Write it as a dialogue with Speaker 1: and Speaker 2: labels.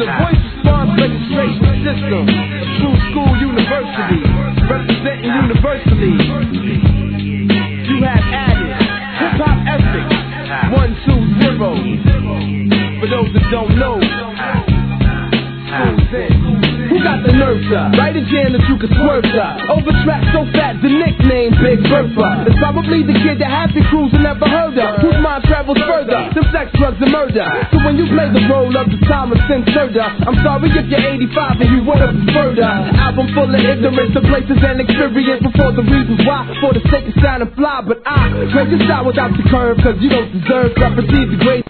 Speaker 1: the voice response registration system. True School University, representing universally. You have added hip-hop ethics 120. For those that don't know, who got the nerve to write a jam that you can swerve to? Overtrack so fat, the nickname Big Bertha. It's probably the kid that half your crews have never heard of, whose mind travels further than sex, drugs, and murder. So when you play the role of the Thomas Inserter, I'm sorry if you're 85 and you would have preferred an album full of ignorance of places and experience before the reasons why, for the sake of sounding fly. But I grade your style without the curve, cause you don't deserve to receive the grade.